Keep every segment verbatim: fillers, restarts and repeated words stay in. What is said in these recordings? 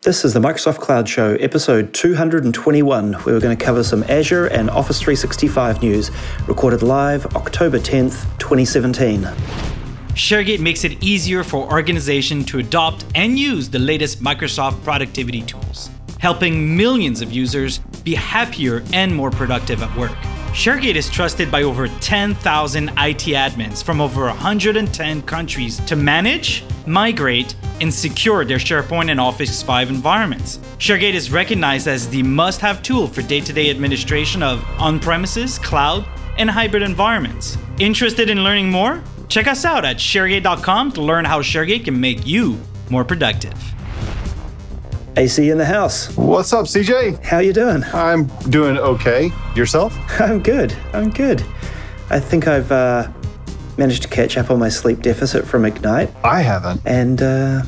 This is the Microsoft Cloud Show, episode two hundred twenty-one, where we're going to cover some Azure and Office three sixty-five news, recorded live October tenth, twenty seventeen. ShareGate makes it easier for organizations to adopt and use the latest Microsoft productivity tools, helping millions of users be happier and more productive at work. ShareGate is trusted by over ten thousand I T admins from over one hundred ten countries to manage, migrate, and secure their SharePoint and Office five environments. ShareGate is recognized as the must-have tool for day-to-day administration of on-premises, cloud, and hybrid environments. Interested in learning more? Check us out at sharegate dot com to learn how ShareGate can make you more productive. A C in the house. What's up, C J? How you doing? I'm doing okay. Yourself? I'm good. I'm good. I think I've uh, managed to catch up on my sleep deficit from Ignite. I haven't. And uh,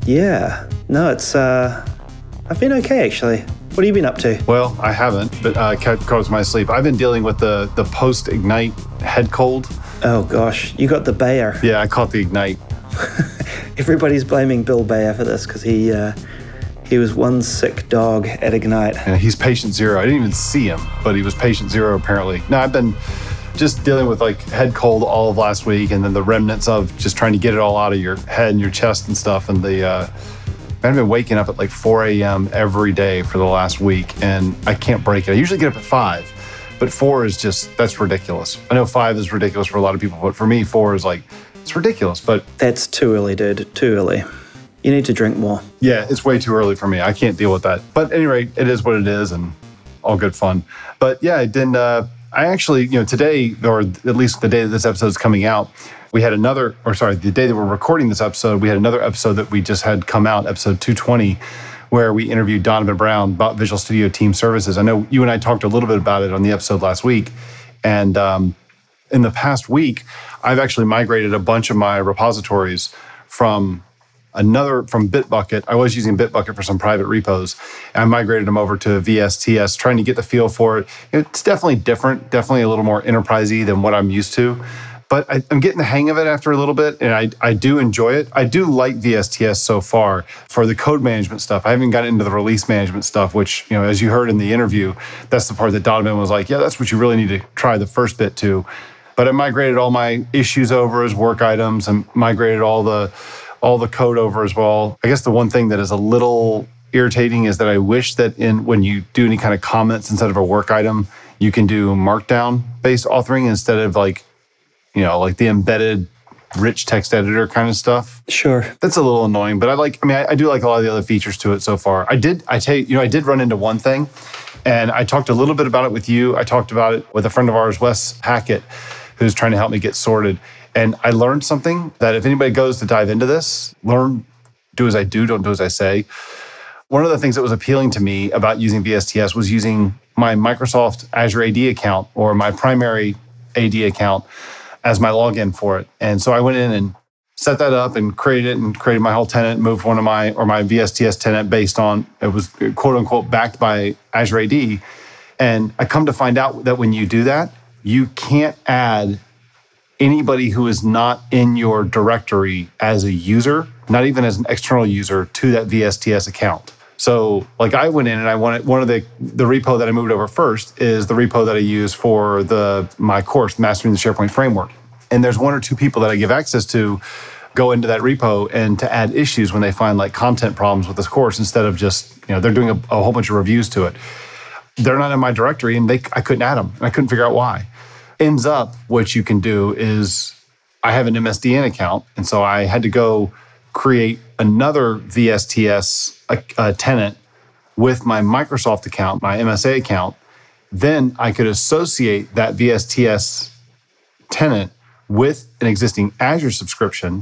yeah, no, it's uh, I've been okay actually. What have you been up to? Well, I haven't, but uh, caused my sleep. I've been dealing with the the post Ignite head cold. Oh gosh, you got the Bayer. Yeah, I caught the Ignite. Everybody's blaming Bill Bayer for this because he. Uh, He was one sick dog at Ignite. Yeah, he's patient zero. I didn't even see him, but he was patient zero apparently. No, I've been just dealing with like head cold all of last week, and then the remnants of just trying to get it all out of your head and your chest and stuff. And the uh, I've been waking up at like four a.m. every day for the last week, and I can't break it. I usually get up at five, but four is just, that's ridiculous. I know five is ridiculous for a lot of people, but for me, four is like, it's ridiculous. But that's too early, dude. Too early. You need to drink more. Yeah, it's way too early for me. I can't deal with that. But at any rate, it is what it is, and all good fun. But yeah, I didn't. Uh, I actually, you know, today, or at least the day that this episode is coming out, we had another, or sorry, the day that we're recording this episode, we had another episode that we just had come out, episode two twenty, where we interviewed Donovan Brown about Visual Studio Team Services. I know you and I talked a little bit about it on the episode last week, and um, in the past week, I've actually migrated a bunch of my repositories from Another from Bitbucket. I was using Bitbucket for some private repos, and I migrated them over to V S T S, trying to get the feel for it. It's definitely different, definitely a little more enterprisey than what I'm used to, but I, I'm getting the hang of it after a little bit, and I, I do enjoy it. I do like V S T S so far for the code management stuff. I haven't gotten into the release management stuff, which, you know, as you heard in the interview, that's the part that Donovan was like, yeah, that's what you really need to try the first bit to. But I migrated all my issues over as work items and migrated all the all the code over as well. I guess the one thing that is a little irritating is that I wish that in when you do any kind of comments instead of a work item, you can do markdown-based authoring instead of like, you know, like the embedded rich text editor kind of stuff. Sure. That's a little annoying, but I like, I mean, I, I do like a lot of the other features to it so far. I did, I tell you, you know, I did run into one thing, and I talked a little bit about it with you. I talked about it with a friend of ours, Wes Hackett, who's trying to help me get sorted. And I learned something that if anybody goes to dive into this, learn, do as I do, don't do as I say. One of the things that was appealing to me about using V S T S was using my Microsoft Azure A D account or my primary A D account as my login for it. And so I went in and set that up and created it and created my whole tenant, moved one of my, or my V S T S tenant based on, it was quote unquote backed by Azure A D. And I come to find out that when you do that, you can't add anybody who is not in your directory as a user, not even as an external user, to that V S T S account. So like I went in and I wanted, one of the, the repo that I moved over first is the repo that I use for the my course, Mastering the SharePoint Framework. And there's one or two people that I give access to go into that repo and to add issues when they find like content problems with this course, instead of just, you know, they're doing a, a whole bunch of reviews to it. They're not in my directory, and they I couldn't add them, and I couldn't figure out why. Ends up, what you can do is, I have an M S D N account, and so I had to go create another V S T S uh, uh, tenant with my Microsoft account, my M S A account. Then I could associate that V S T S tenant with an existing Azure subscription.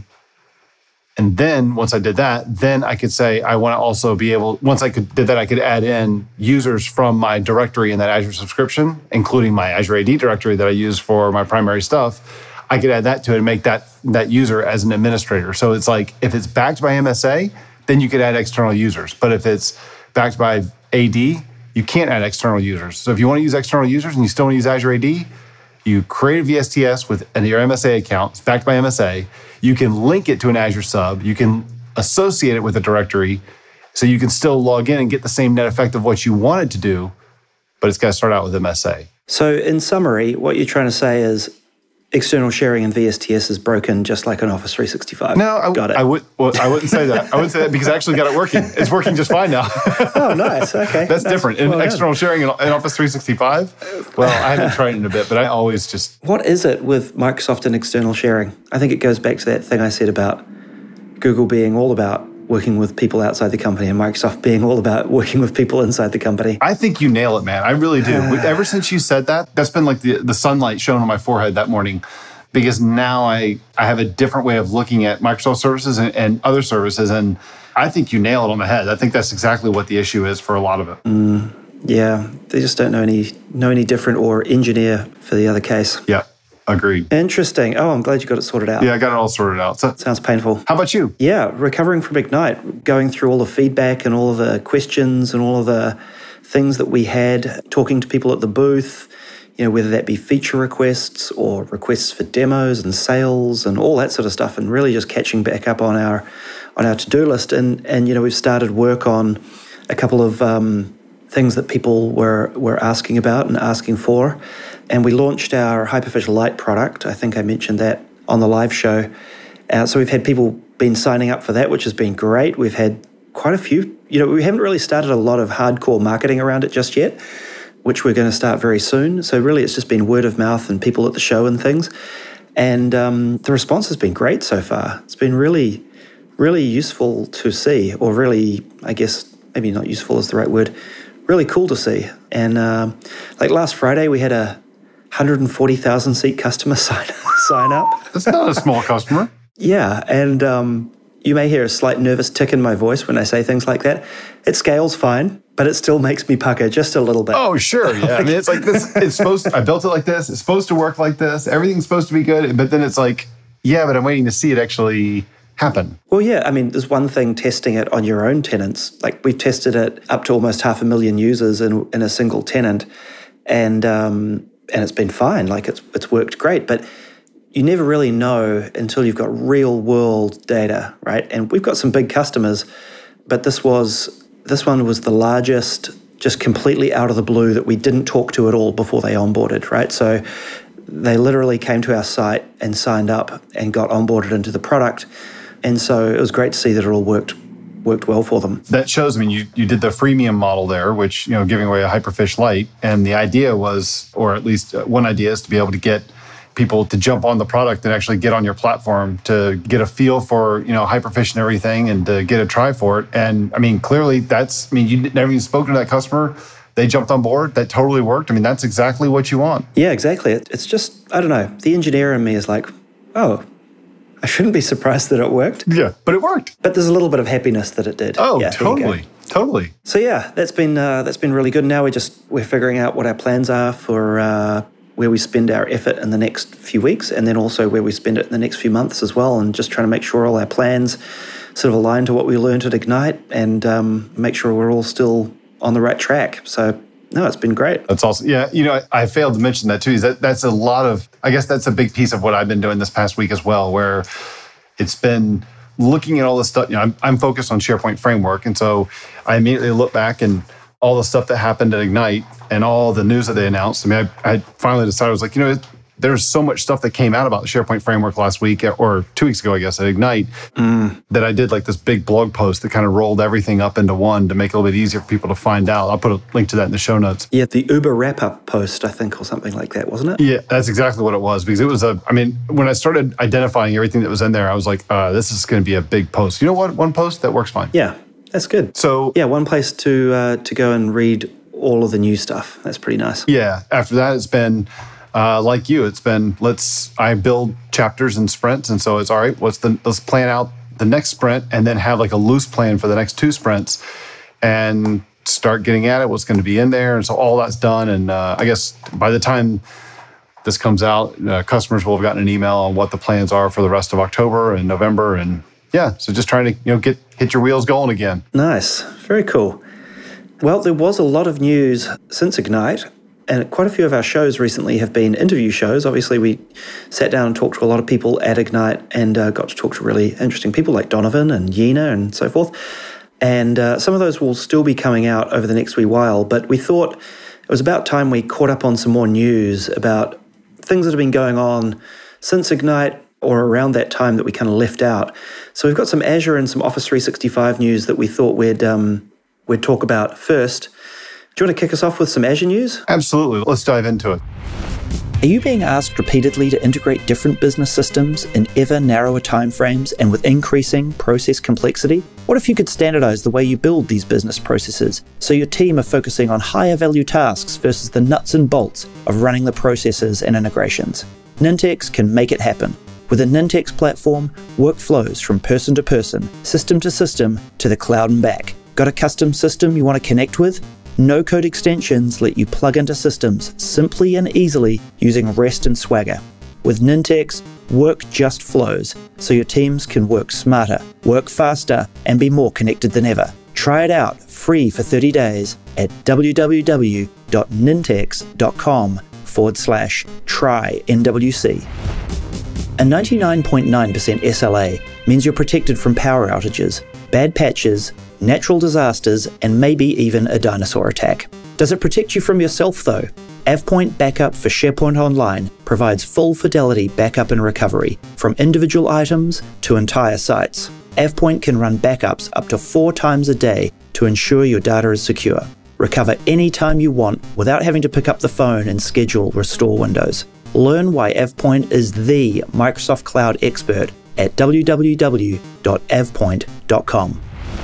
And then once I did that, then I could say I want to also be able, once I could did that, I could add in users from my directory in that Azure subscription, including my Azure A D directory that I use for my primary stuff. I could add that to it and make that, that user as an administrator. So it's like, if it's backed by M S A, then you could add external users. But if it's backed by A D, you can't add external users. So if you want to use external users and you still want to use Azure A D, you create a V S T S with your M S A account, it's backed by M S A. You can link it to an Azure sub. You can associate it with a directory, So you can still log in and get the same net effect of what you wanted to do, but it's got to start out with M S A. So in summary, what you're trying to say is external sharing in V S T S is broken just like an Office three sixty-five. No, I, got it. I, would, well, I wouldn't say that. I wouldn't say that because I actually got it working. It's working just fine now. Oh, nice. Okay. That's nice. different. In well external sharing in, in Office three sixty-five, well, I haven't tried it in a bit, but I always just... What is it with Microsoft and external sharing? I think it goes back to that thing I said about Google being all about working with people outside the company and Microsoft being all about working with people inside the company. I think you nail it, man. I really do. Ever since you said that, that's been like the, the sunlight shone on my forehead that morning, because now I, I have a different way of looking at Microsoft services and, and other services, and I think you nail it on the head. I think that's exactly what the issue is for a lot of it. Mm, yeah, they just don't know any know any different or engineer for the other case. Yeah. Agreed. Interesting. Oh, I'm glad you got it sorted out. Yeah, I got it all sorted out. So, sounds painful. How about you? Yeah, recovering from Ignite, going through all the feedback and all of the questions and all of the things that we had, talking to people at the booth, you know, whether that be feature requests or requests for demos and sales and all that sort of stuff, and really just catching back up on our on our to-do list. And and you know, we've started work on a couple of um, things that people were were asking about and asking for. And we launched our Hyperfish Lite product. I think I mentioned that on the live show. Uh, so we've had people been signing up for that, which has been great. We've had quite a few. You know, we haven't really started a lot of hardcore marketing around it just yet, which we're going to start very soon. So really, it's just been word of mouth and people at the show and things. And um, the response has been great so far. It's been really, really useful to see, or really, I guess, maybe not useful is the right word, really cool to see. And uh, like last Friday, we had a one hundred forty thousand seat customer sign, sign up. That's not a small customer. Yeah, and um, you may hear a slight nervous tick in my voice when I say things like that. It scales fine, but it still makes me pucker just a little bit. Oh, sure, yeah. I mean, it's like this, it's supposed to, I built it like this, it's supposed to work like this, everything's supposed to be good, but then it's like, yeah, but I'm waiting to see it actually happen. Well, yeah, I mean, there's one thing testing it on your own tenants. Like, we've tested it up to almost half a million users in, in a single tenant, and... Um, and it's been fine, like it's it's worked great, but you never really know until you've got real world data, right? And we've got some big customers, but this was this one was the largest, just completely out of the blue, that we didn't talk to at all before they onboarded, right? So they literally came to our site and signed up and got onboarded into the product, and so it was great to see that it all worked worked well for them. That shows, I mean, you, you did the freemium model there, which, you know, giving away a Hyperfish Lite. And the idea was, or at least one idea is to be able to get people to jump on the product and actually get on your platform to get a feel for, you know, Hyperfish and everything and to get a try for it. And I mean, clearly that's, I mean, you never even spoken to that customer. They jumped on board. That totally worked. I mean, that's exactly what you want. Yeah, exactly. It's just, I don't know, the engineer in me is like, oh, I shouldn't be surprised that it worked. Yeah, but it worked. But there's a little bit of happiness that it did. Oh, yeah, totally, totally. So yeah, that's been uh, that's been really good. Now we're just we're figuring out what our plans are for uh, where we spend our effort in the next few weeks, and then also where we spend it in the next few months as well, and just trying to make sure all our plans sort of align to what we learned at Ignite, and um, make sure we're all still on the right track. So. No, it's been great. That's awesome. Yeah, you know, I, I failed to mention that too. Is that that's a lot of, I guess that's a big piece of what I've been doing this past week as well, where it's been looking at all this stuff. You know, I'm, I'm focused on SharePoint Framework. And so I immediately look back and all the stuff that happened at Ignite and all the news that they announced. I mean, I, I finally decided, I was like, you know, there's so much stuff that came out about the SharePoint Framework last week, or two weeks ago, I guess, at Ignite, mm. that I did like this big blog post that kind of rolled everything up into one to make it a little bit easier for people to find out. I'll put a link to that in the show notes. Yeah, the Uber wrap-up post, I think, or something like that, wasn't it? Yeah, that's exactly what it was, because it was a, I mean, when I started identifying everything that was in there, I was like, uh, this is going to be a big post. You know what? One post, that works fine. Yeah, that's good. So, yeah, one place to uh, to go and read all of the new stuff. That's pretty nice. Yeah, after that, it's been... Uh, like you, it's been, let's, I build chapters and sprints. And so it's all right, what's the, let's plan out the next sprint and then have like a loose plan for the next two sprints and start getting at it, what's going to be in there. And so all that's done. And uh, I guess by the time this comes out, uh, customers will have gotten an email on what the plans are for the rest of October and November. And yeah, so just trying to, you know, get, hit your wheels going again. Nice. Very cool. Well, there was a lot of news since Ignite. And quite a few of our shows recently have been interview shows. Obviously, we sat down and talked to a lot of people at Ignite and uh, got to talk to really interesting people like Donovan and Yena and so forth. And uh, some of those will still be coming out over the next wee while, but we thought it was about time we caught up on some more news about things that have been going on since Ignite or around that time that we kind of left out. So we've got some Azure and some Office three sixty-five news that we thought we'd um, we'd talk about first. Do you want to kick us off with some Azure news? Absolutely. Let's dive into it. Are you being asked repeatedly to integrate different business systems in ever narrower timeframes and with increasing process complexity? What if you could standardize the way you build these business processes so your team are focusing on higher value tasks versus the nuts and bolts of running the processes and integrations? Nintex can make it happen. With a Nintex platform, work flows from person to person, system to system, to the cloud and back. Got a custom system you want to connect with? No-code extensions let you plug into systems simply and easily using REST and Swagger. With Nintex, work just flows, so your teams can work smarter, work faster, and be more connected than ever. Try it out free for thirty days at www.nintex.com forward slash try NWC. A ninety-nine point nine percent S L A means you're protected from power outages, bad patches, natural disasters, and maybe even a dinosaur attack. Does it protect you from yourself though? AvePoint Backup for SharePoint Online provides full fidelity backup and recovery from individual items to entire sites. AvePoint can run backups up to four times a day to ensure your data is secure. Recover anytime you want without having to pick up the phone and schedule restore windows. Learn why AvePoint is the Microsoft Cloud expert at w w w dot avepoint dot com.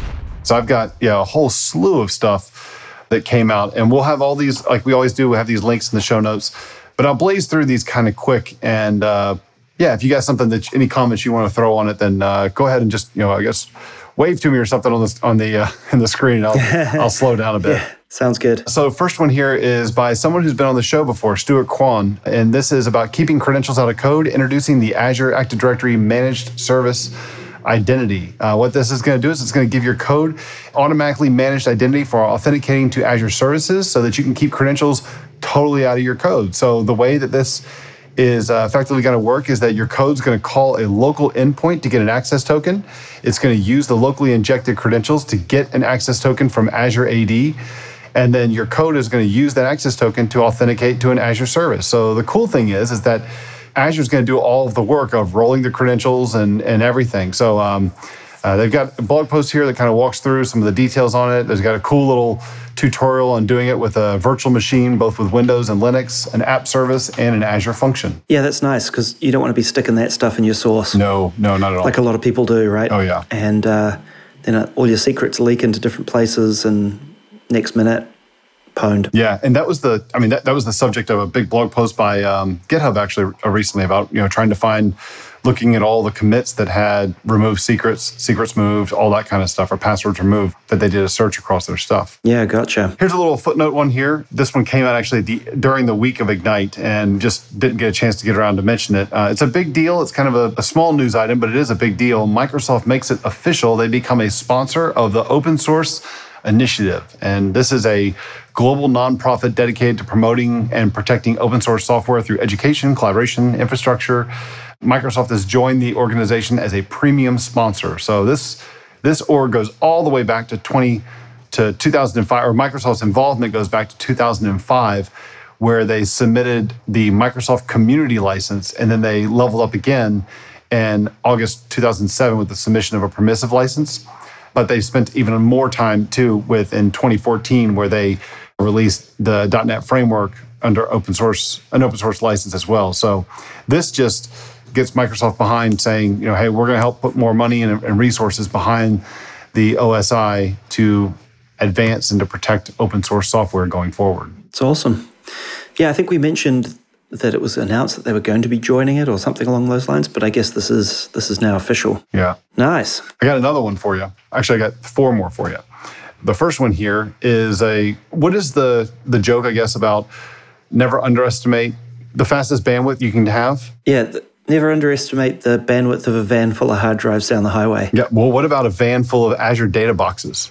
So I've got yeah a whole slew of stuff that came out, and we'll have all these, like we always do, we'll have these links in the show notes. But I'll blaze through these kind of quick, and uh, yeah, if you got something that any comments you want to throw on it, then uh, go ahead and just you know I guess wave to me or something on the on the uh, in the screen. I'll I'll slow down a bit. Yeah, sounds good. So first one here is by someone who's been on the show before, Stuart Kwan, and this is about keeping credentials out of code, introducing the Azure Active Directory Managed Service Identity. Uh, what this is going to do is it's going to give your code automatically managed identity for authenticating to Azure services so that you can keep credentials totally out of your code. So the way that this is uh, effectively going to work is that your code's going to call a local endpoint to get an access token. It's going to use the locally injected credentials to get an access token from Azure A D. And then your code is going to use that access token to authenticate to an Azure service. So the cool thing is, is that Azure's going to do all of the work of rolling the credentials and, and everything. So um, uh, they've got a blog post here that kind of walks through some of the details on it. There's got a cool little tutorial on doing it with a virtual machine, both with Windows and Linux, an app service, and an Azure function. Yeah, that's nice because you don't want to be sticking that stuff in your source. No, no, not at all. Like a lot of people do, right? Oh, yeah. And uh, then uh, all your secrets leak into different places and next minute, pwned. Yeah, and that was the, I mean, that, that was the subject of a big blog post by um, GitHub actually uh, recently about, you know, trying to find, looking at all the commits that had removed secrets, secrets moved, all that kind of stuff, or passwords removed, that they did a search across their stuff. Yeah, gotcha. Here's a little footnote one here. This one came out actually the, during the week of Ignite and just didn't get a chance to get around to mention it. Uh, it's a big deal. It's kind of a, a small news item, but it is a big deal. Microsoft makes it official. They become a sponsor of the Open Source Initiative. And this is a global nonprofit dedicated to promoting and protecting open source software through education, collaboration, infrastructure. Microsoft has joined the organization as a premium sponsor. So this this org goes all the way back to twenty to two thousand five, or Microsoft's involvement goes back to two thousand five, where they submitted the Microsoft Community License, and then they leveled up again in August two thousand seven with the submission of a permissive license. But they spent even more time too with in twenty fourteen, where they released the .dot net framework under open source, an open source license as well. So this just gets Microsoft behind saying, you know, hey, we're going to help put more money and, and resources behind the O S I to advance and to protect open source software going forward. It's awesome. Yeah, I think we mentioned that it was announced that they were going to be joining it or something along those lines, but I guess this is this is now official. Yeah. Nice. I got another one for you. Actually, I got four more for you. The first one here is a, what is the the joke, I guess, about never underestimate the fastest bandwidth you can have? Yeah, th- never underestimate the bandwidth of a van full of hard drives down the highway. Yeah, well, what about a van full of Azure data boxes?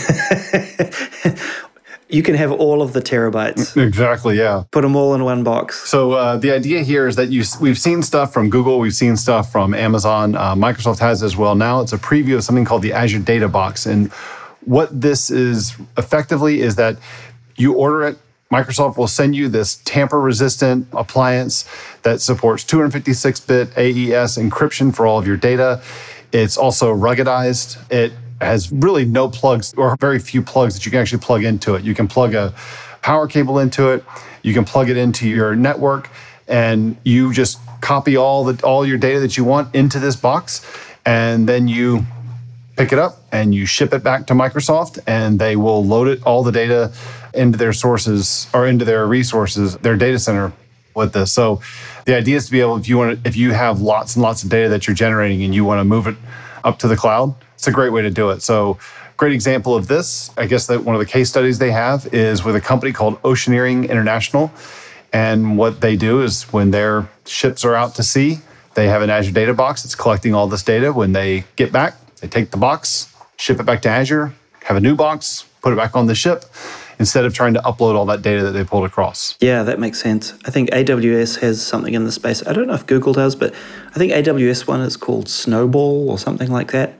You can have all of the terabytes. Exactly, yeah. Put them all in one box. So uh, the idea here is that you we've seen stuff from Google, we've seen stuff from Amazon, uh, Microsoft has as well. Now it's a preview of something called the Azure Data Box. And what this is effectively is that you order it, Microsoft will send you this tamper-resistant appliance that supports two fifty-six bit A E S encryption for all of your data. It's also ruggedized. It has really no plugs or very few plugs that you can actually plug into it. You can plug a power cable into it. You can plug it into your network, and you just copy all the all your data that you want into this box, and then you pick it up and you ship it back to Microsoft, and they will load it all the data into their sources or into their resources, their data center with this. So the idea is to be able, if you want to, if you have lots and lots of data that you're generating and you want to move it up to the cloud, it's a great way to do it. So great example of this, I guess that one of the case studies they have is with a company called Oceaneering International. And what they do is when their ships are out to sea, they have an Azure data box that's collecting all this data. When they get back, they take the box, ship it back to Azure, have a new box, put it back on the ship, instead of trying to upload all that data that they pulled across. Yeah, that makes sense. I think A W S has something in the space. I don't know if Google does, but I think A W S one is called Snowball or something like that.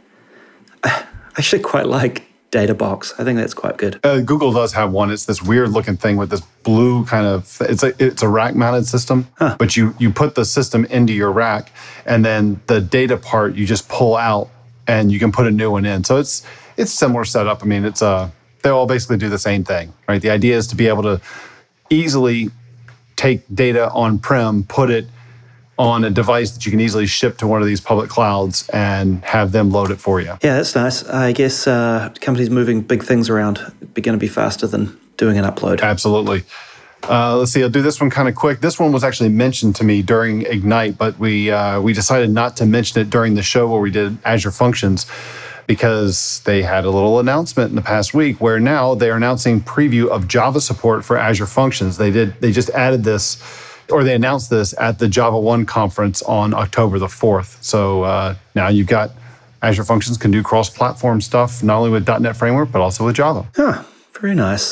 I actually quite like Databox. I think that's quite good. Uh, Google does have one. It's this weird looking thing with this blue kind of, it's a, it's a rack mounted system, huh. but you, you put the system into your rack, and then the data part you just pull out and you can put a new one in. So it's it's similar setup. I mean, it's a, they all basically do the same thing, right? The idea is to be able to easily take data on-prem, put it on a device that you can easily ship to one of these public clouds and have them load it for you. Yeah, that's nice. I guess uh, companies moving big things around are going to be faster than doing an upload. Absolutely. Uh, let's see, I'll do this one kind of quick. This one was actually mentioned to me during Ignite, but we uh, we decided not to mention it during the show where we did Azure Functions, because they had a little announcement in the past week where now they're announcing preview of Java support for Azure Functions. They did. They just added this, or they announced this at the Java one conference on October the fourth. So uh, now you've got Azure Functions can do cross-platform stuff, not only with dot net Framework, but also with Java. Huh, very nice.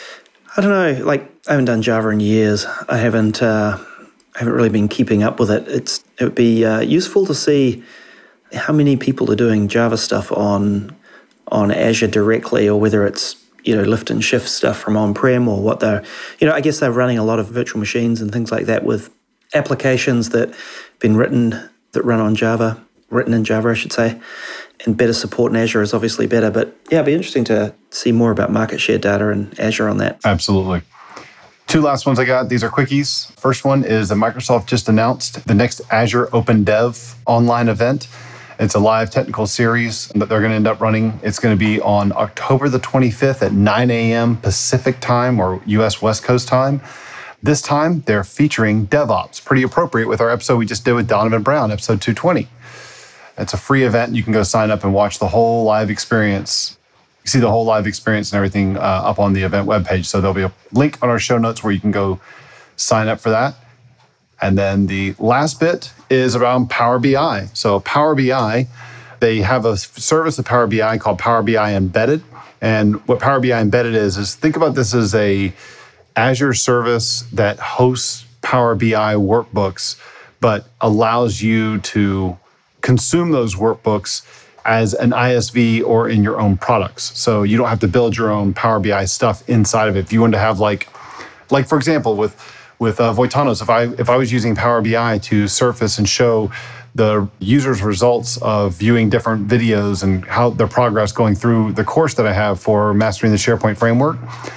I don't know, like I haven't done Java in years. I haven't uh, haven't really been keeping up with it. It's It would be uh, useful to see how many people are doing Java stuff on on Azure directly, or whether it's, you know, lift and shift stuff from on-prem, or what they're, you know, I guess they're running a lot of virtual machines and things like that with applications that have been written, that run on Java, written in Java, I should say, and better support in Azure is obviously better. But yeah, it'd be interesting to see more about market share data and Azure on that. Absolutely. Two last ones I got. These are quickies. First one is that Microsoft just announced the next Azure Open Dev online event. It's a live technical series that they're going to end up running. It's going to be on October the twenty-fifth at nine a.m. Pacific time, or U S West Coast time. This time, they're featuring DevOps. Pretty appropriate with our episode we just did with Donovan Brown, episode two twenty. It's a free event. You can go sign up and watch the whole live experience. You see the whole live experience and everything uh, up on the event webpage. So there'll be a link on our show notes where you can go sign up for that. And then the last bit is around Power B I. So Power B I, they have a service of Power B I called Power B I Embedded. And what Power B I Embedded is, is think about this as a Azure service that hosts Power B I workbooks, but allows you to consume those workbooks as an I S V or in your own products. So you don't have to build your own Power B I stuff inside of it. If you want to have like, like for example, with With uh, Voitanos, if I if I was using Power B I to surface and show the user's results of viewing different videos and how their progress going through the course that I have for Mastering the SharePoint Framework,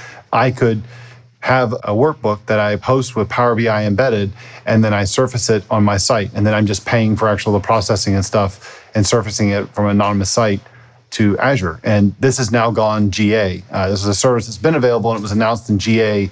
I could have a workbook that I post with Power B I embedded, and then I surface it on my site. And then I'm just paying for actual the processing and stuff and surfacing it from an anonymous site to Azure. And this has now gone G A. Uh, this is a service that's been available, and it was announced in G A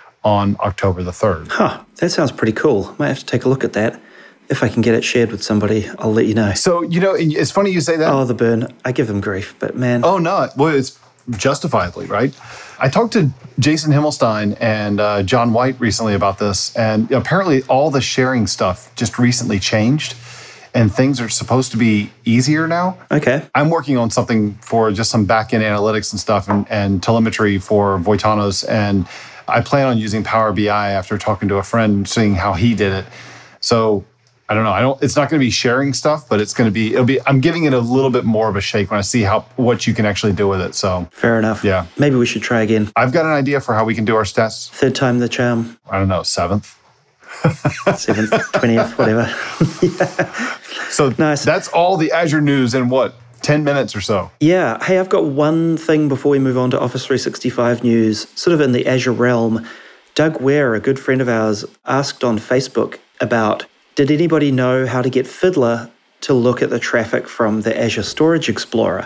on October the third. Huh, that sounds pretty cool. Might have to take a look at that. If I can get it shared with somebody, I'll let you know. So, you know, it's funny you say that. Oh, the burn. I give them grief, but man. Oh, no. Well, it's justifiably, right? I talked to Jason Himmelstein and uh, John White recently about this, and apparently all the sharing stuff just recently changed, and things are supposed to be easier now. Okay. I'm working on something for just some back-end analytics and stuff and, and telemetry for Voitanos, and I plan on using Power B I after talking to a friend, seeing how he did it. So I don't know. I don't. It's not going to be sharing stuff, but it's going to be. It'll be. I'm giving it a little bit more of a shake when I see how what you can actually do with it. So fair enough. Yeah. Maybe we should try again. I've got an idea for how we can do our stats. Third time the charm. I don't know. Seventh. Seventh, twentieth, whatever. Yeah. So nice. That's all the Azure news in what, ten minutes or so? Yeah. Hey, I've got one thing before we move on to Office three sixty-five news, sort of in the Azure realm. Doug Ware, a good friend of ours, asked on Facebook about, did anybody know how to get Fiddler to look at the traffic from the Azure Storage Explorer?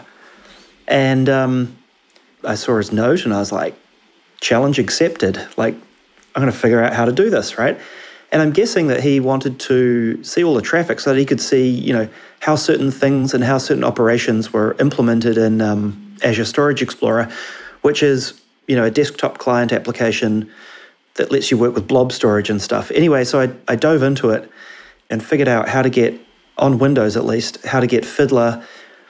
And um, I saw his note and I was like, challenge accepted. Like, I'm going to figure out how to do this, right? And I'm guessing that he wanted to see all the traffic so that he could see, you know, how certain things and how certain operations were implemented in um, Azure Storage Explorer, which is, you know, a desktop client application that lets you work with blob storage and stuff. Anyway, so I, I dove into it and figured out how to get, on Windows at least, how to get Fiddler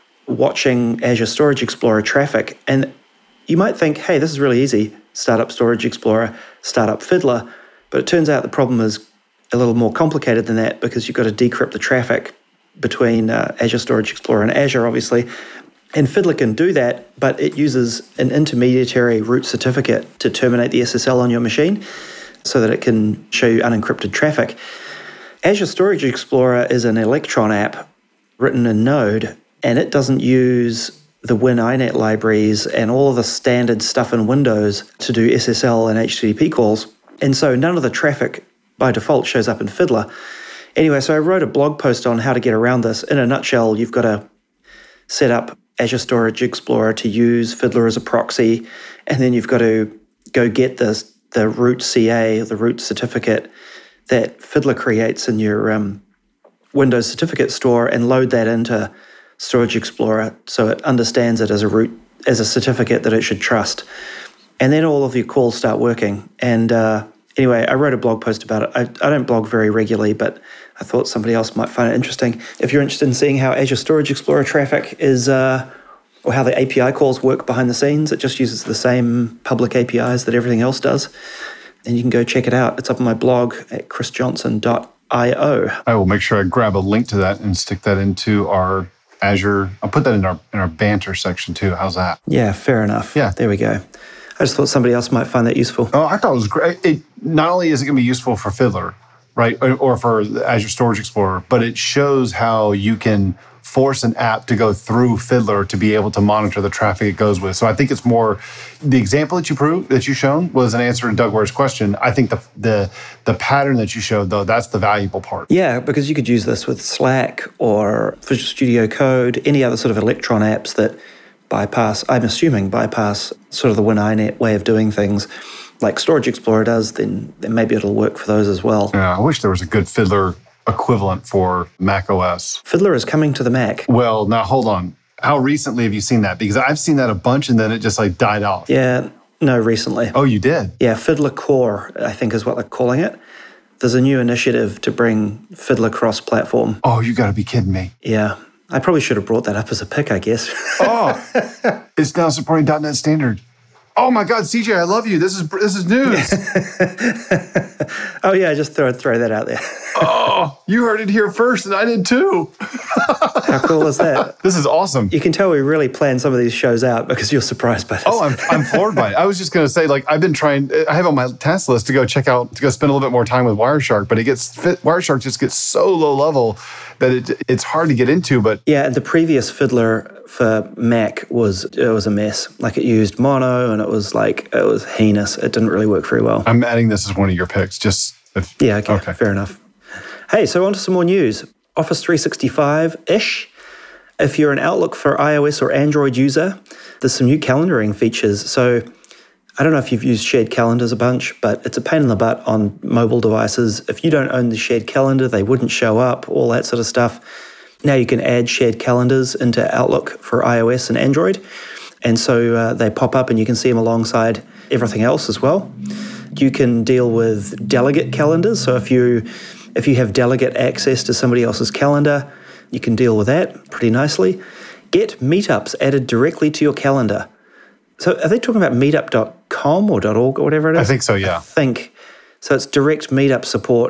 watching Azure Storage Explorer traffic. And you might think, hey, this is really easy. Start up Storage Explorer, start up Fiddler. But it turns out the problem is a little more complicated than that because you've got to decrypt the traffic between uh, Azure Storage Explorer and Azure, obviously. And Fiddler can do that, but it uses an intermediary root certificate to terminate the S S L on your machine so that it can show you unencrypted traffic. Azure Storage Explorer is an Electron app written in Node, and it doesn't use the WinINet libraries and all of the standard stuff in Windows to do S S L and H T T P calls. And so none of the traffic by default shows up in Fiddler. Anyway, so I wrote a blog post on how to get around this. In a nutshell, you've got to set up Azure Storage Explorer to use Fiddler as a proxy, and then you've got to go get the, the root C A, the root certificate that Fiddler creates in your um, Windows certificate store and load that into Storage Explorer so it understands it as a root, as a certificate that it should trust. And then all of your calls start working. And uh, anyway, I wrote a blog post about it. I, I don't blog very regularly, but I thought somebody else might find it interesting. If you're interested in seeing how Azure Storage Explorer traffic is, uh, or how the A P I calls work behind the scenes, it just uses the same public A P Is that everything else does. And you can go check it out. It's up on my blog at chris johnson dot io. I will make sure I grab a link to that and stick that into our Azure. I'll put that in our in our banter section too. How's that? Yeah, fair enough. Yeah. There we go. I just thought somebody else might find that useful. Oh, I thought it was great. It, not only is it going to be useful for Fiddler, right, or, or for the Azure Storage Explorer, but it shows how you can force an app to go through Fiddler to be able to monitor the traffic it goes with. So I think it's more, the example that you proved, that you shown was an answer to Doug Ware's question. I think the the the pattern that you showed, though, that's the valuable part. Yeah, because you could use this with Slack or Visual Studio Code, any other sort of Electron apps that bypass, I'm assuming, bypass sort of the WinINet way of doing things like Storage Explorer does, then, then maybe it'll work for those as well. Yeah, I wish there was a good Fiddler equivalent for Mac O S. Fiddler is coming to the Mac. Well, now hold on. How recently have you seen that? Because I've seen that a bunch and then it just like died off. Yeah, no, recently. Oh, you did? Yeah, Fiddler Core, I think is what they're calling it. There's a new initiative to bring Fiddler cross-platform. Oh, you got to be kidding me. Yeah. I probably should have brought that up as a pick, I guess. Oh, it's now supporting .dot net Standard. Oh my God, C J, I love you. This is this is news. Oh yeah, just throw throw that out there. Oh, you heard it here first, and I did too. How cool is that? This is awesome. You can tell we really plan some of these shows out because you're surprised by this. Oh, I'm I'm floored by it. I was just going to say, like, I've been trying. I have on my task list to go check out, to go spend a little bit more time with Wireshark, but it gets Wireshark just gets so low level that it it's hard to get into. But yeah, the previous Fiddler for Mac was it was a mess. Like it used mono, and it was like it was heinous. It didn't really work very well. I'm adding this as one of your picks. Just if, yeah, okay, okay, fair enough. Hey, so on to some more news. Office three sixty-five-ish. If you're an Outlook for iOS or Android user, there's some new calendaring features. So I don't know if you've used shared calendars a bunch, but it's a pain in the butt on mobile devices. If you don't own the shared calendar, they wouldn't show up, all that sort of stuff. Now you can add shared calendars into Outlook for iOS and Android. And so uh, they pop up and you can see them alongside everything else as well. You can deal with delegate calendars. So if you if you have delegate access to somebody else's calendar, you can deal with that pretty nicely. Get meetups added directly to your calendar. So are they talking about meetup dot com or .org or whatever it is? I think so, yeah. I think. So it's direct meetup support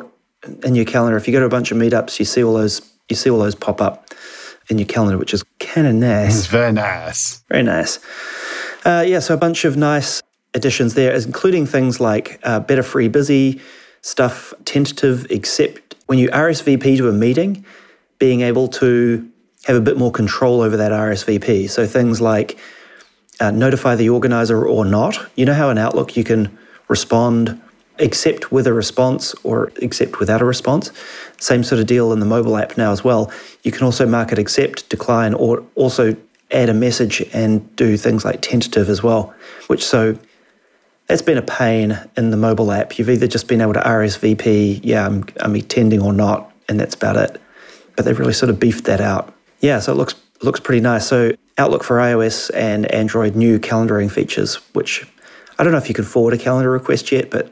in your calendar. If you go to a bunch of meetups, you see all those you see all those pop up in your calendar, which is kind of nice. It's very nice. Very nice. Uh, yeah, so a bunch of nice additions there, including things like uh, better free busy, stuff tentative, except when you R S V P to a meeting, being able to have a bit more control over that R S V P. So things like uh, notify the organizer or not. You know how in Outlook you can respond, accept with a response or accept without a response? Same sort of deal in the mobile app now as well. You can also mark it accept, decline, or also add a message and do things like tentative as well, which so that's been a pain in the mobile app. You've either just been able to R S V P, yeah, I'm, I'm attending or not, and that's about it. But they've really sort of beefed that out. Yeah, so it looks looks pretty nice. So Outlook for iOS and Android, new calendaring features, which I don't know if you can forward a calendar request yet, but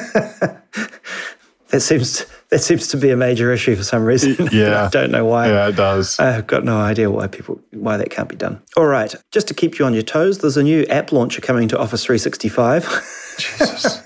that seems that seems to be a major issue for some reason. Yeah. I don't know why. Yeah, it does. I've got no idea why people why that can't be done. All right, just to keep you on your toes, there's a new app launcher coming to Office three sixty-five. Jesus.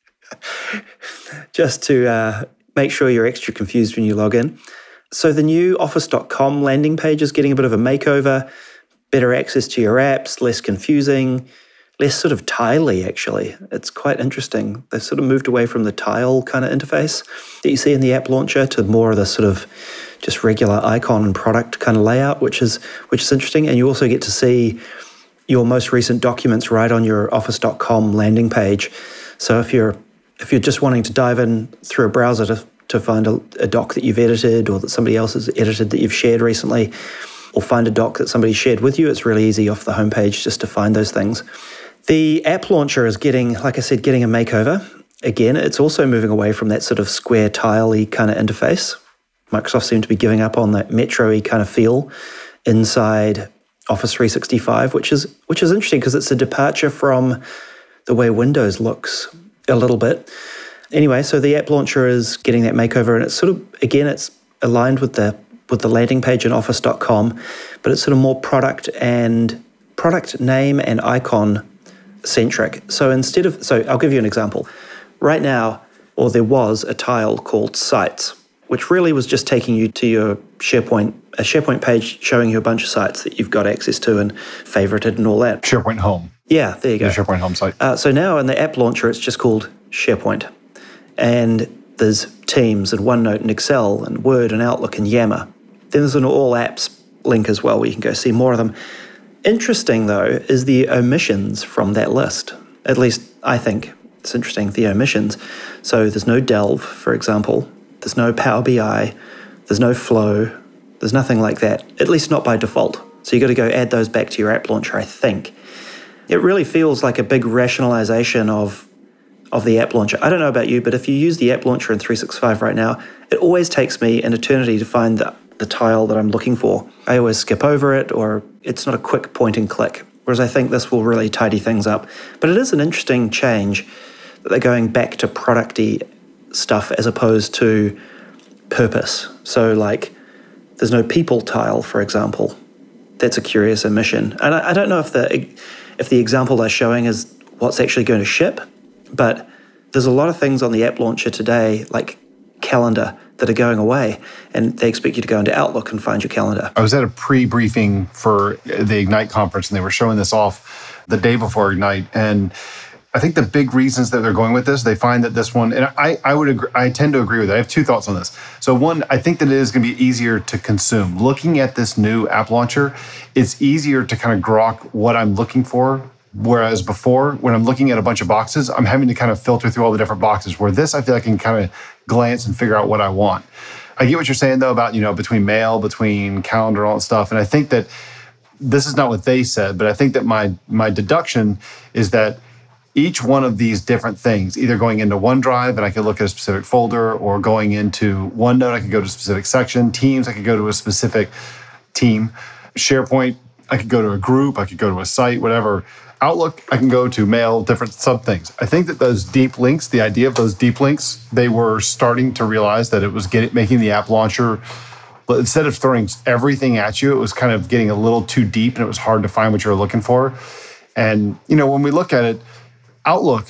Just to uh, make sure you're extra confused when you log in. So the new office dot com landing page is getting a bit of a makeover, better access to your apps, less confusing, less sort of tiley, actually. It's quite interesting. They've sort of moved away from the tile kind of interface that you see in the app launcher to more of the sort of just regular icon and product kind of layout, which is which is interesting. And you also get to see your most recent documents right on your office dot com landing page. So if you're if you're just wanting to dive in through a browser to, to find a, a doc that you've edited or that somebody else has edited that you've shared recently, or find a doc that somebody shared with you, it's really easy off the homepage just to find those things. The app launcher is getting, like I said, getting a makeover. Again, it's also moving away from that sort of square tile-y kind of interface. Microsoft seemed to be giving up on that metro-y kind of feel inside Office three sixty-five, which is which is interesting because it's a departure from the way Windows looks a little bit. Anyway, so the app launcher is getting that makeover, and it's sort of, again, it's aligned with the with the landing page in office dot com, but it's sort of more product and product name and icon centric. So instead of, so I'll give you an example. Right now, or there was a tile called Sites, which really was just taking you to your SharePoint, a SharePoint page showing you a bunch of sites that you've got access to and favorited and all that. SharePoint Home. Yeah, there you go. The SharePoint Home site. Uh, so now in the app launcher, it's just called SharePoint. And there's Teams and OneNote and Excel and Word and Outlook and Yammer. Then there's an all apps link as well where you can go see more of them. Interesting, though, is the omissions from that list. At least I think it's interesting, the omissions. So there's no Delve, for example. There's no Power B I. There's no Flow. There's nothing like that, at least not by default. So you've got to go add those back to your app launcher, I think. It really feels like a big rationalization of of the app launcher. I don't know about you, but if you use the app launcher in three sixty-five right now, it always takes me an eternity to find the, the tile that I'm looking for. I always skip over it, or it's not a quick point and click, whereas I think this will really tidy things up. But it is an interesting change that they're going back to product-y stuff as opposed to purpose. So like, there's no people tile, for example. That's a curious omission. And I, I don't know if the if the example they're showing is what's actually going to ship, but there's a lot of things on the app launcher today, like calendar, that are going away, and they expect you to go into Outlook and find your calendar. I was at a pre-briefing for the Ignite conference, and they were showing this off the day before Ignite, and I think the big reasons that they're going with this, they find that this one, and I, I would agree, I tend to agree with it. I have two thoughts on this. So one, I think that it is going to be easier to consume. Looking at this new app launcher, it's easier to kind of grok what I'm looking for. Whereas before, when I'm looking at a bunch of boxes, I'm having to kind of filter through all the different boxes. Where this, I feel like I can kind of glance and figure out what I want. I get what you're saying, though, about, you know, between mail, between calendar, all that stuff. And I think that this is not what they said, but I think that my my deduction is that each one of these different things, either going into OneDrive and I could look at a specific folder, or going into OneNote, I could go to a specific section. Teams, I could go to a specific team. SharePoint, I could go to a group, I could go to a site, whatever. Outlook, I can go to mail, different sub things. I think that those deep links, the idea of those deep links, they were starting to realize that it was getting, making the app launcher, but instead of throwing everything at you, it was kind of getting a little too deep and it was hard to find what you were looking for. And, you know, when we look at it, Outlook,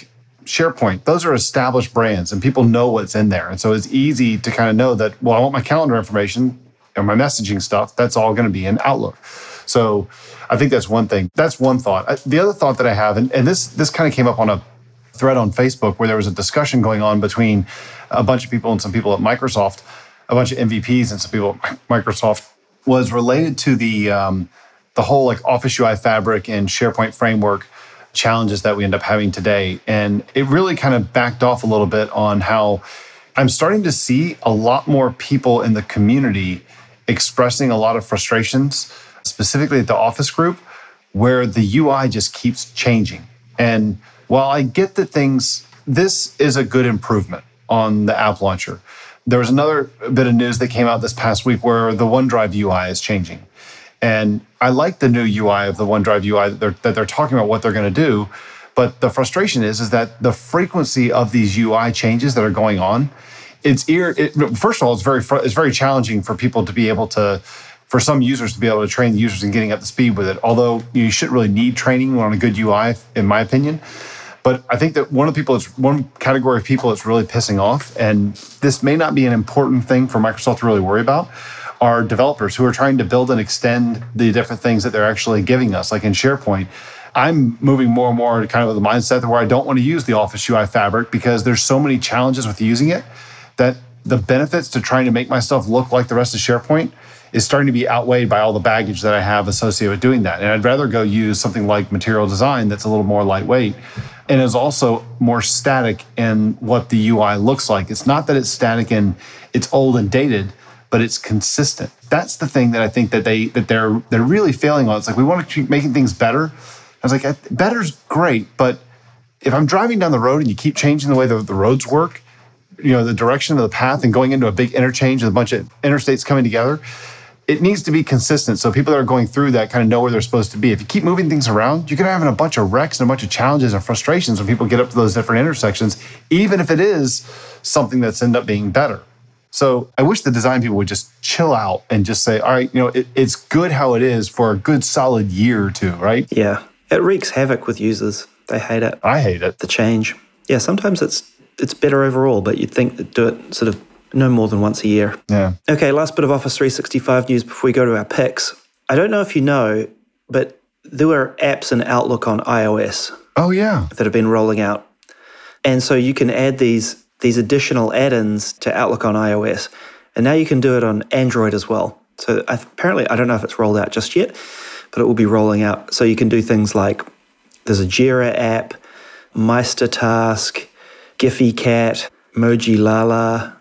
SharePoint, those are established brands and people know what's in there. And so it's easy to kind of know that, well, I want my calendar information or my messaging stuff, that's all going to be in Outlook. So I think that's one thing. That's one thought. The other thought that I have, and, and this this kind of came up on a thread on Facebook where there was a discussion going on between a bunch of people and some people at Microsoft, a bunch of M V Ps and some people at Microsoft, was related to the um, the whole like Office U I Fabric and SharePoint framework challenges that we end up having today. And it really kind of backed off a little bit on how I'm starting to see a lot more people in the community expressing a lot of frustrations, specifically at the Office group, where the U I just keeps changing. And while I get that things, this is a good improvement on the app launcher. There was another bit of news that came out this past week where the OneDrive U I is changing. And I like the new U I of the OneDrive U I that they're, that they're talking about what they're going to do. But the frustration is, is that the frequency of these U I changes that are going on, it's ear. It, first of all, it's very it's very challenging for people to be able to, for some users to be able to train the users in getting up to speed with it. Although you shouldn't really need training on a good U I, in my opinion. But I think that one of the people, it's one category of people that's really pissing off, and this may not be an important thing for Microsoft to really worry about, are developers who are trying to build and extend the different things that they're actually giving us. Like in SharePoint, I'm moving more and more kind of with the mindset where I don't want to use the Office U I Fabric because there's so many challenges with using it that the benefits to trying to make myself look like the rest of SharePoint is starting to be outweighed by all the baggage that I have associated with doing that. And I'd rather go use something like Material Design that's a little more lightweight and is also more static in what the U I looks like. It's not that it's static and it's old and dated, but it's consistent. That's the thing that I think that they that they're they're really failing on. It's like we want to keep making things better. I was like, better's great, but if I'm driving down the road and you keep changing the way the, the roads work, you know, the direction of the path and going into a big interchange with a bunch of interstates coming together, it needs to be consistent so people that are going through that kind of know where they're supposed to be. If you keep moving things around, you're going to have a bunch of wrecks and a bunch of challenges and frustrations when people get up to those different intersections, even if it is something that's end up being better. So I wish the design people would just chill out and just say, all right, you know, it, it's good how it is for a good solid year or two, right? Yeah. It wreaks havoc with users. They hate it. I hate it. The change. Yeah, sometimes it's it's better overall, but you'd think that do it sort of no more than once a year. Yeah. Okay, last bit of Office three sixty-five news before we go to our picks. I don't know if you know, but there were apps in Outlook on iOS. Oh, yeah. That have been rolling out. And so you can add these these additional add-ins to Outlook on iOS. And now you can do it on Android as well. So I, apparently, I don't know if it's rolled out just yet, but it will be rolling out. So you can do things like there's a Jira app, Meistertask, GiphyCat, Mojilala,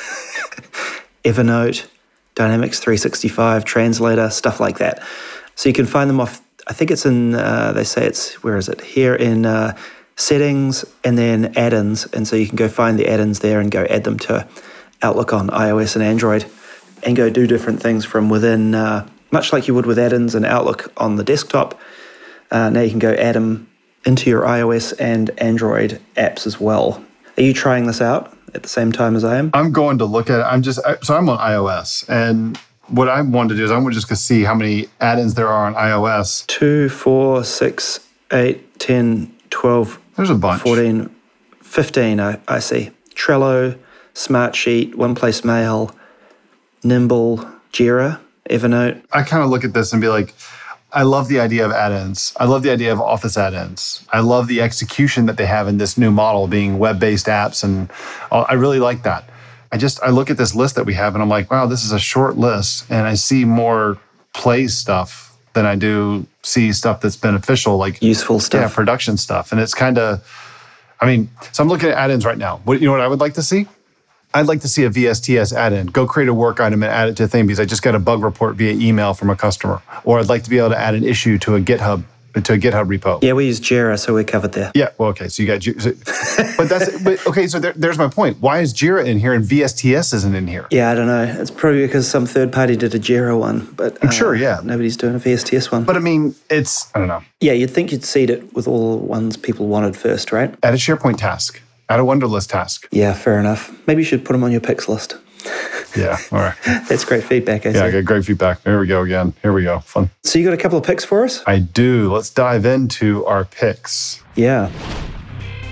Evernote, Dynamics three sixty-five, Translator, stuff like that. So you can find them off, I think it's in, uh, they say it's, where is it? Here in uh, Settings and then Add-ins. And so you can go find the add-ins there and go add them to Outlook on iOS and Android and go do different things from within, uh, much like you would with add-ins and Outlook on the desktop. Uh, now you can go add them into your iOS and Android apps as well. Are you trying this out at the same time as I am? I'm going to look at it. I'm just, so I'm on iOS. And what I want to do is I want just to see how many add-ins there are on iOS. Two, four, six, eight, ten, twelve, There's a bunch. fourteen, fifteen, I, I see. Trello, Smartsheet, OnePlace Mail, Nimble, Jira, Evernote. I kind of look at this and be like, I love the idea of add-ins. I love the idea of Office add-ins. I love the execution that they have in this new model being web-based apps. And I really like that. I just, I look at this list that we have and I'm like, wow, this is a short list. And I see more play stuff than I do see stuff that's beneficial, like useful stuff. Yeah, production stuff. And it's kind of, I mean, so I'm looking at add-ins right now. What, you know what I would like to see? I'd like to see a V S T S add-in. Go create a work item and add it to a thing because I just got a bug report via email from a customer. Or I'd like to be able to add an issue to a GitHub to a GitHub repo. Yeah, we use Jira, so we're covered there. Yeah, well, okay, so you got Jira. So, but that's, but okay, so there, there's my point. Why is Jira in here and V S T S isn't in here? Yeah, I don't know. It's probably because some third party did a Jira one, but I'm uh, sure, yeah. Nobody's doing a V S T S one. But I mean, it's, I don't know. Yeah, you'd think you'd seed it with all the ones people wanted first, right? Add a SharePoint task. Add a Wunderlist task. Yeah, fair enough. Maybe you should put them on your picks list. Yeah, all right. That's great feedback, I Yeah, I got great feedback. Here we go again. Here we go. Fun. So you got a couple of picks for us? I do. Let's dive into our picks. Yeah.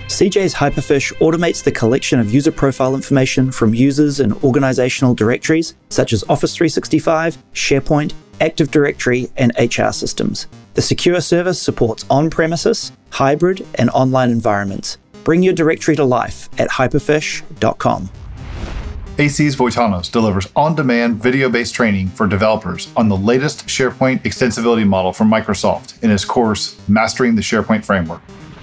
C J's Hyperfish automates the collection of user profile information from users in organizational directories such as Office three sixty-five, SharePoint, Active Directory, and H R systems. The secure service supports on-premises, hybrid, and online environments. Bring your directory to life at hyperfish dot com. ACES Voitanos delivers on-demand video-based training for developers on the latest SharePoint extensibility model from Microsoft in his course, Mastering the SharePoint Framework.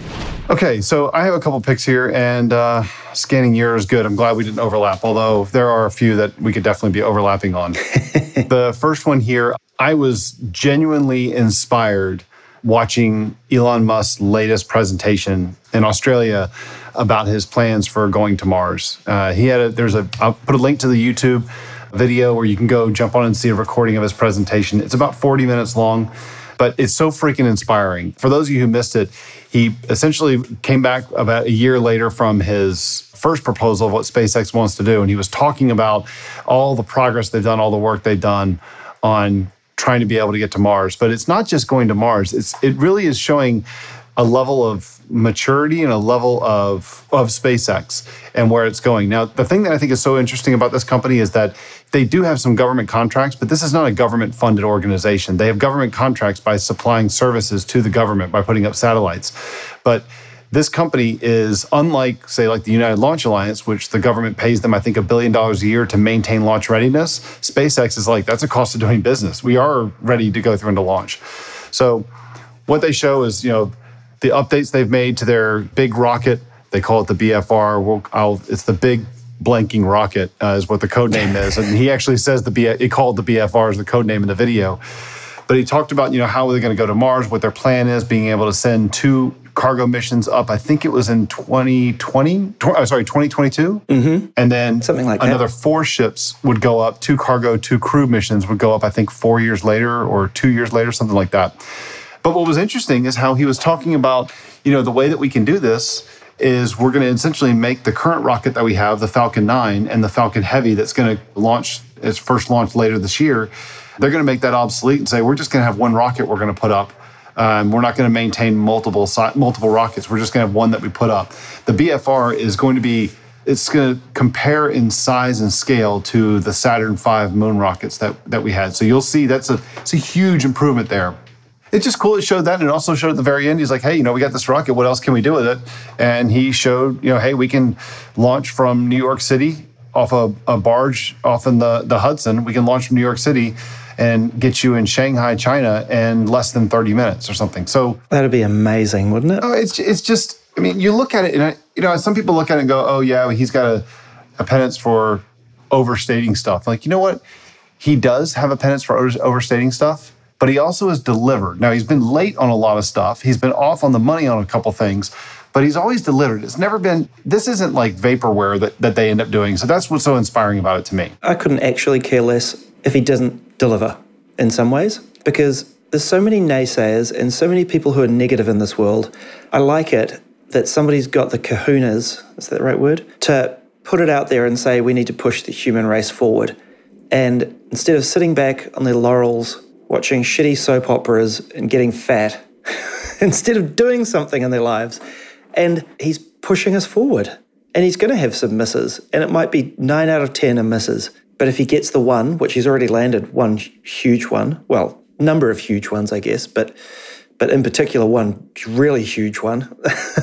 Okay, so I have a couple picks here, and uh, scanning year is good. I'm glad we didn't overlap, although there are a few that we could definitely be overlapping on. The first one here, I was genuinely inspired watching Elon Musk's latest presentation in Australia about his plans for going to Mars. Uh, he had a, there's a, I'll put a link to the YouTube video where you can go jump on and see a recording of his presentation. It's about forty minutes long, but it's so freaking inspiring. For those of you who missed it, he essentially came back about a year later from his first proposal of what SpaceX wants to do. And he was talking about all the progress they've done, all the work they've done on trying to be able to get to Mars. But it's not just going to Mars. It's it really is showing a level of maturity and a level of, of SpaceX and where it's going. Now, the thing that I think is so interesting about this company is that they do have some government contracts, but this is not a government-funded organization. They have government contracts by supplying services to the government, by putting up satellites. But this company is unlike, say, like the United Launch Alliance, which the government pays them, I think, a billion dollars a year to maintain launch readiness. SpaceX is like, that's a cost of doing business. We are ready to go through into launch. So what they show is, you know, the updates they've made to their big rocket. They call it the B F R. We'll, I'll, it's the big blanking rocket uh, is what the code name is. And he actually says the B, he called the B F R as the code name in the video. But he talked about, you know, how they're going to go to Mars, what their plan is, being able to send two cargo missions up. I think it was in twenty twenty, tw- oh, sorry, twenty twenty-two. Mm-hmm. And then something like another that. four ships would go up, two cargo, two crew missions would go up, I think, four years later or two years later, something like that. But what was interesting is how he was talking about, you know, the way that we can do this is we're going to essentially make the current rocket that we have, the Falcon nine and the Falcon Heavy that's going to launch, its first launch later this year, they're going to make that obsolete and say, we're just going to have one rocket we're going to put up. Um, we're not going to maintain multiple multiple rockets. We're just going to have one that we put up. The B F R is going to be, it's going to compare in size and scale to the Saturn five moon rockets that, that we had. So you'll see that's a, it's a huge improvement there. It's just cool. It showed that, and it also showed at the very end, he's like, hey, you know, we got this rocket. What else can we do with it? And he showed, you know, hey, we can launch from New York City off a, a barge off in the, the Hudson. We can launch from New York City and get you in Shanghai, China in less than thirty minutes or something. So that'd be amazing, wouldn't it? Oh, it's it's just, I mean, you look at it, and I, you know, some people look at it and go, oh, yeah, he's got a, a penance for overstating stuff. Like, you know what? He does have a penance for over, overstating stuff. But he also has delivered. Now, he's been late on a lot of stuff. He's been off on the money on a couple things, but he's always delivered. It's never been, this isn't like vaporware that, that they end up doing. So that's what's so inspiring about it to me. I couldn't actually care less if he doesn't deliver in some ways, because there's so many naysayers and so many people who are negative in this world. I like it that somebody's got the kahunas, is that the right word? To put it out there and say, we need to push the human race forward. And instead of sitting back on their laurels, watching shitty soap operas and getting fat instead of doing something in their lives. And he's pushing us forward. And he's going to have some misses. And it might be nine out of ten are misses. But if he gets the one, which he's already landed, one huge one, well, number of huge ones, I guess, but but in particular one really huge one,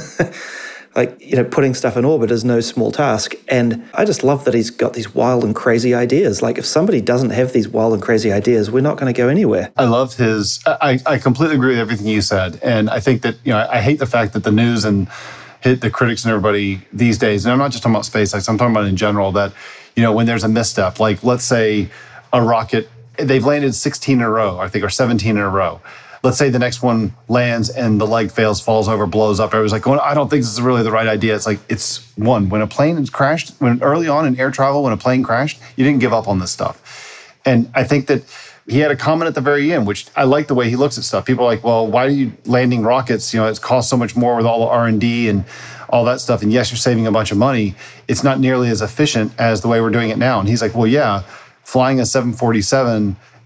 like, you know, putting stuff in orbit is no small task. And I just love that he's got these wild and crazy ideas. Like, if somebody doesn't have these wild and crazy ideas, we're not going to go anywhere. I love his, I, I completely agree with everything you said. And I think that, you know, I hate the fact that the news and hit the critics and everybody these days, and I'm not just talking about SpaceX, I'm talking about in general, that, you know, when there's a misstep, like let's say a rocket, they've landed sixteen in a row, I think, or seventeen in a row. Let's say the next one lands and the leg fails, falls over, blows up. Everybody's like, well, I don't think this is really the right idea. It's like, it's one, when a plane is crashed, when early on in air travel, when a plane crashed, you didn't give up on this stuff. And I think that he had a comment at the very end, which I like the way he looks at stuff. People are like, well, why are you landing rockets? You know, it's cost so much more with all the R and D and all that stuff. And yes, you're saving a bunch of money. It's not nearly as efficient as the way we're doing it now. And he's like, well, yeah, flying a seven forty-seven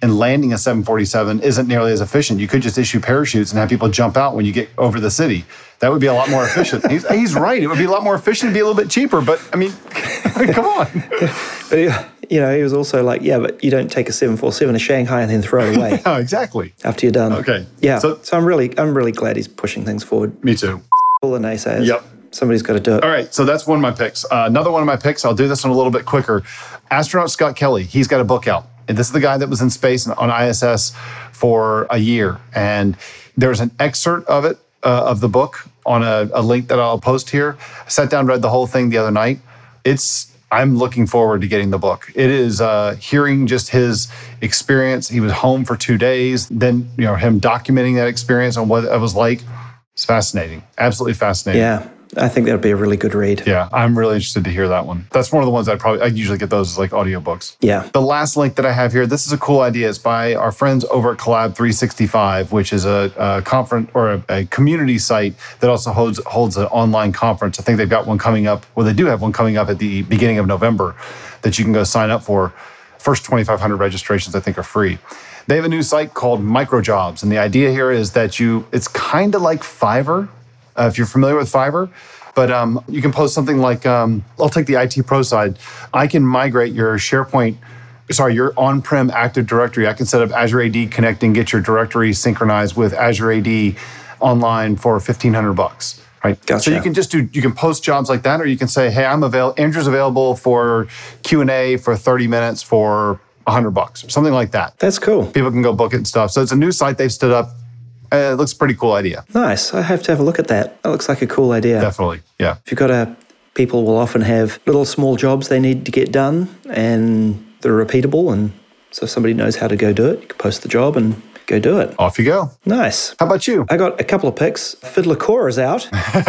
and landing a seven forty-seven isn't nearly as efficient. You could just issue parachutes and have people jump out when you get over the city. That would be a lot more efficient. He's, he's right. It would be a lot more efficient. It'd be a little bit cheaper. But, I mean, come on. But, he, you know, he was also like, yeah, but you don't take a seven forty-seven to Shanghai and then throw it away. Oh, exactly. After you're done. Okay. Yeah. So, so I'm really I'm really glad he's pushing things forward. Me too. All the naysayers. Yep. Somebody's got to do it. All right, so that's one of my picks. Uh, another one of my picks, I'll do this one a little bit quicker. Astronaut Scott Kelly, he's got a book out. And this is the guy that was in space on I S S for a year. And there's an excerpt of it, uh, of the book, on a, a link that I'll post here. I sat down, read the whole thing the other night. It's, I'm looking forward to getting the book. It is uh, hearing just his experience. He was home for two days. Then, you know, him documenting that experience and what it was like. It's fascinating. Absolutely fascinating. Yeah. I think that would be a really good read. Yeah, I'm really interested to hear that one. That's one of the ones I probably, I usually get those as like audiobooks. Yeah. The last link that I have here, this is a cool idea. It's by our friends over at Collab three sixty-five, which is a, a conference or a, a community site that also holds holds an online conference. I think they've got one coming up, well, they do have one coming up at the beginning of November that you can go sign up for. First twenty-five hundred registrations, I think, are free. They have a new site called Microjobs. And the idea here is that you, it's kind of like Fiverr, uh, if you're familiar with Fiverr. But um, you can post something like, um, I'll take the I T Pro side. I can migrate your SharePoint, sorry, your on-prem Active Directory. I can set up Azure A D Connect and get your directory synchronized with Azure A D online for fifteen hundred bucks. Right. Gotcha. So you can just do, you can post jobs like that, or you can say, hey, I'm available, Andrew's available for Q and A for thirty minutes for one hundred bucks, or something like that. That's cool. People can go book it and stuff. So it's a new site they've stood up. Uh, it looks a pretty cool idea. Nice. I have to have a look at that. That looks like a cool idea. Definitely. Yeah. If you've got a, people will often have little small jobs they need to get done and they're repeatable. And so if somebody knows how to go do it, you can post the job and go do it. Off you go. Nice. How about you? I got a couple of picks. Fiddler Core is out.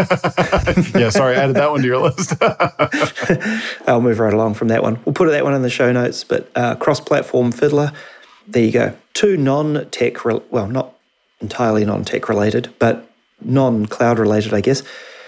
Yeah, sorry, I added that one to your list. I'll move right along from that one. We'll put that one in the show notes, but uh, cross-platform Fiddler. There you go. Two non-tech, re- well, not entirely non-tech related, but non-cloud related, I guess.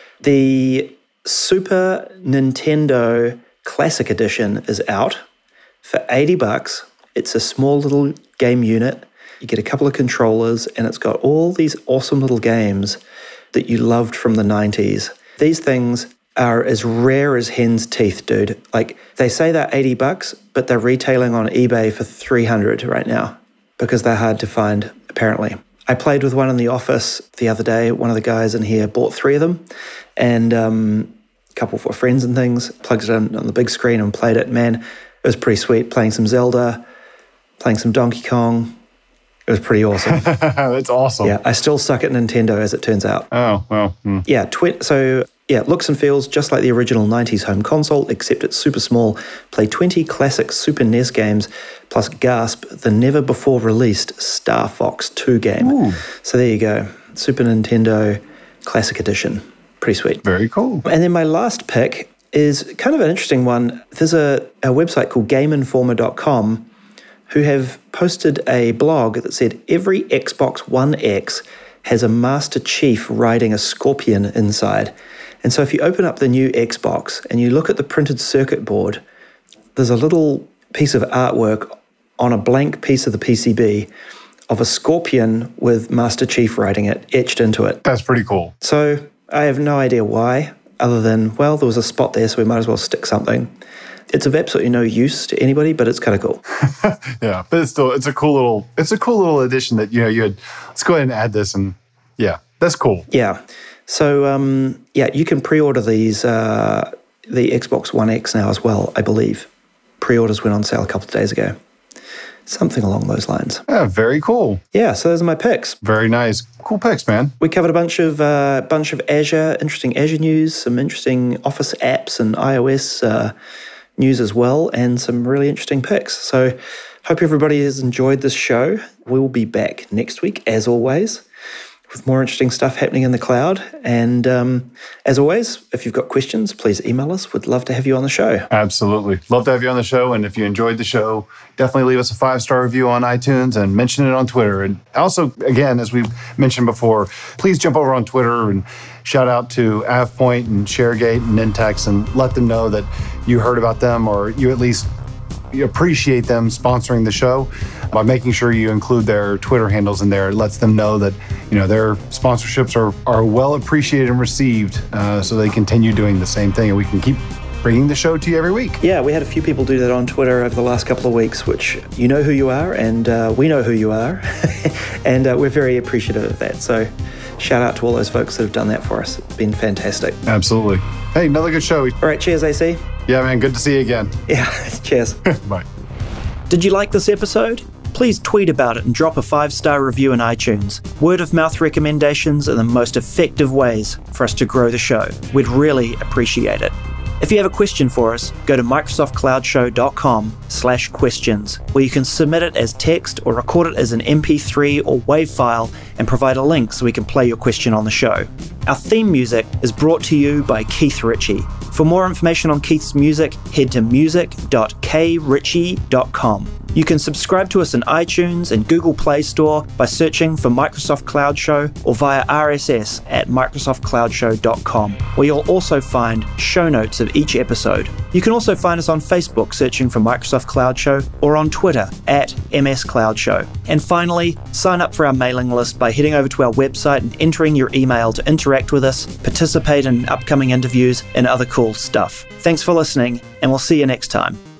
The Super Nintendo Classic Edition is out for eighty bucks. It's a small little game unit. You get a couple of controllers, and it's got all these awesome little games that you loved from the nineties. These things are as rare as hen's teeth, dude. Like, they say they're eighty bucks, but they're retailing on eBay for three hundred right now because they're hard to find, apparently. I played with one in the office the other day. One of the guys in here bought three of them, and um, a couple for friends and things, plugged it in on the big screen and played it. Man, it was pretty sweet, playing some Zelda, playing some Donkey Kong. It was pretty awesome. That's awesome. Yeah, I still suck at Nintendo, as it turns out. Oh, well. Hmm. Yeah, twi- so yeah, it looks and feels just like the original nineties home console, except it's super small. Play twenty classic Super N E S games, plus Gasp, the never-before-released Star Fox two game. Ooh. So there you go. Super Nintendo Classic Edition. Pretty sweet. Very cool. And then my last pick is kind of an interesting one. There's a, a website called game informer dot com who have posted a blog that said every Xbox One X has a Master Chief riding a Scorpion inside. And so if you open up the new Xbox and you look at the printed circuit board, there's a little piece of artwork on a blank piece of the P C B of a Scorpion with Master Chief riding it, etched into it. That's pretty cool. So I have no idea why, other than, well, there was a spot there, so we might as well stick something. It's of absolutely no use to anybody, but it's kind of cool. Yeah, but it's still, it's a cool little, it's a cool little addition that, you know, you had, let's go ahead and add this, and yeah, that's cool. Yeah. So, um, yeah, you can pre-order these, uh, the Xbox One X now as well, I believe. Pre-orders went on sale a couple of days ago. Something along those lines. Yeah, very cool. Yeah, so those are my picks. Very nice. Cool picks, man. We covered a bunch of uh, bunch of Azure, interesting Azure news, some interesting Office apps and iOS uh, news as well, and some really interesting picks. So hope everybody has enjoyed this show. We will be back next week, as always, with more interesting stuff happening in the cloud. And um, as always, if you've got questions, please email us. We'd love to have you on the show. Absolutely. Love to have you on the show. And if you enjoyed the show, definitely leave us a five-star review on iTunes and mention it on Twitter. And also, again, as we mentioned before, please jump over on Twitter and shout out to AvePoint and ShareGate and Nintex and let them know that you heard about them, or you at least appreciate them sponsoring the show by making sure you include their Twitter handles in there. It lets them know that, you know, their sponsorships are, are well appreciated and received, uh, so they continue doing the same thing, and we can keep bringing the show to you every week. Yeah, we had a few people do that on Twitter over the last couple of weeks, which you know who you are, and uh, we know who you are, and uh, we're very appreciative of that. So shout out to all those folks that have done that for us. It's been fantastic. Absolutely. Hey, another good show. All right, cheers, A C. Yeah, man, good to see you again. Yeah, cheers. Bye. Did you like this episode? Please tweet about it and drop a five-star review in iTunes. Word-of-mouth recommendations are the most effective ways for us to grow the show. We'd really appreciate it. If you have a question for us, go to microsoftcloudshow.com slash questions, where you can submit it as text or record it as an M P three or WAV file and provide a link so we can play your question on the show. Our theme music is brought to you by Keith Ritchie. For more information on Keith's music, head to music dot k ritchie dot com. You can subscribe to us in iTunes and Google Play Store by searching for Microsoft Cloud Show or via R S S at microsoft cloud show dot com, where you'll also find show notes of each episode. You can also find us on Facebook searching for Microsoft Cloud Show or on Twitter at M S Cloud Show. And finally, sign up for our mailing list by heading over to our website and entering your email to interact with us, participate in upcoming interviews, and other cool stuff. Thanks for listening, and we'll see you next time.